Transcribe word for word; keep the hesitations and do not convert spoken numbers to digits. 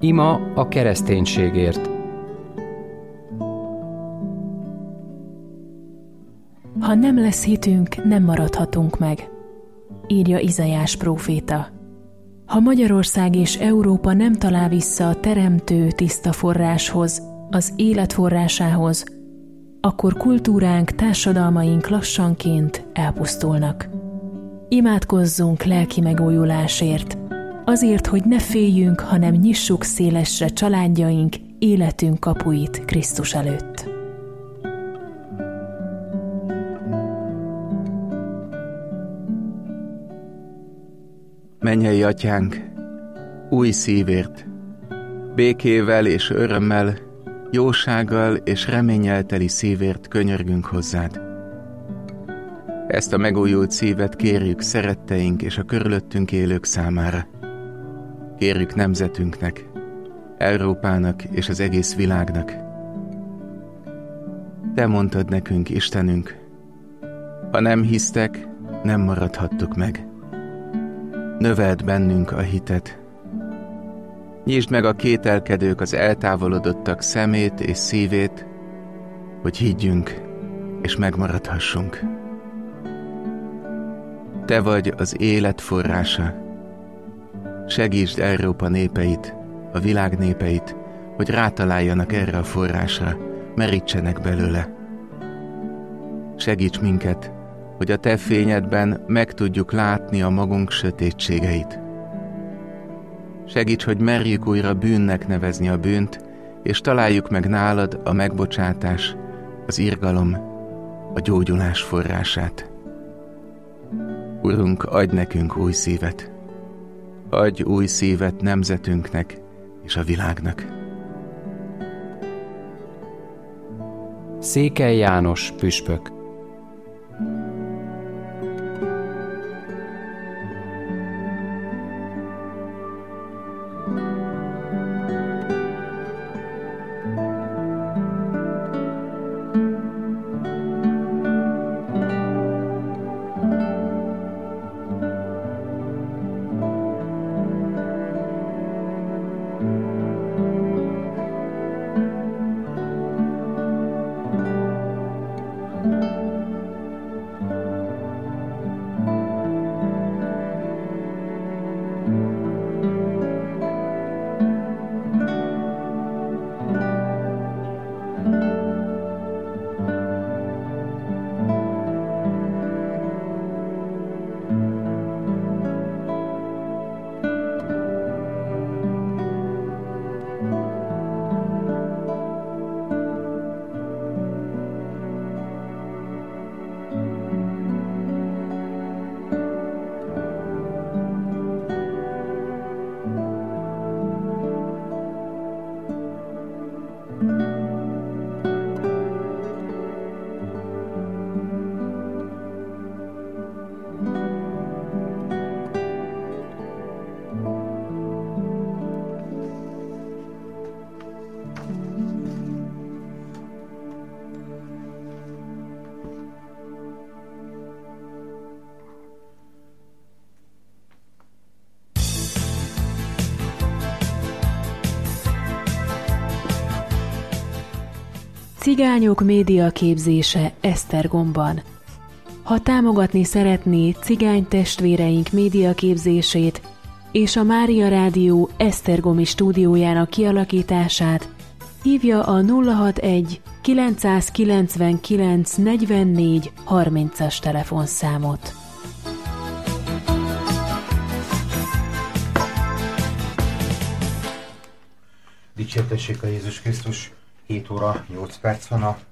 Ima a kereszténységért. Ha nem lesz hitünk, nem maradhatunk meg, írja Izaiás próféta. Ha Magyarország és Európa nem talál vissza a teremtő tiszta forráshoz, az élet forrásához, akkor kultúránk, társadalmaink lassanként elpusztulnak. Imádkozzunk lelki megújulásért, azért, hogy ne féljünk, hanem nyissuk szélesre családjaink, életünk kapuit Krisztus előtt. Mennyei Atyánk, új szívért, békével és örömmel, jósággal és reménnyel teli szívért könyörgünk hozzád. Ezt a megújult szívet kérjük szeretteink és a körülöttünk élők számára. Kérjük nemzetünknek, Európának és az egész világnak. Te mondtad nekünk, Istenünk, ha nem hisztek, nem maradhattuk meg. Növeld bennünk a hitet. Nyisd meg a kételkedők, az eltávolodottak szemét és szívét, hogy higgyünk és megmaradhassunk. Te vagy az élet forrása. Segítsd Európa népeit, a világ népeit, hogy rátaláljanak erre a forrásra, merítsenek belőle. Segíts minket, hogy a Te fényedben meg tudjuk látni a magunk sötétségeit. Segíts, hogy merjük újra bűnnek nevezni a bűnt, és találjuk meg nálad a megbocsátás, az irgalom, a gyógyulás forrását. Urunk, adj nekünk új szívet. Adj új szívet nemzetünknek és a világnak. Székely János püspök. Cigányok médiaképzése Esztergomban. Ha támogatni szeretné cigány testvéreink médiaképzését és a Mária Rádió esztergomi stúdiójának kialakítását, hívja a nulla hatvanegy kilencszázkilencvenkilenc negyvennégy harmincas telefonszámot. Dicsértessék a Jézus Krisztus! hét óra nyolc perc van, a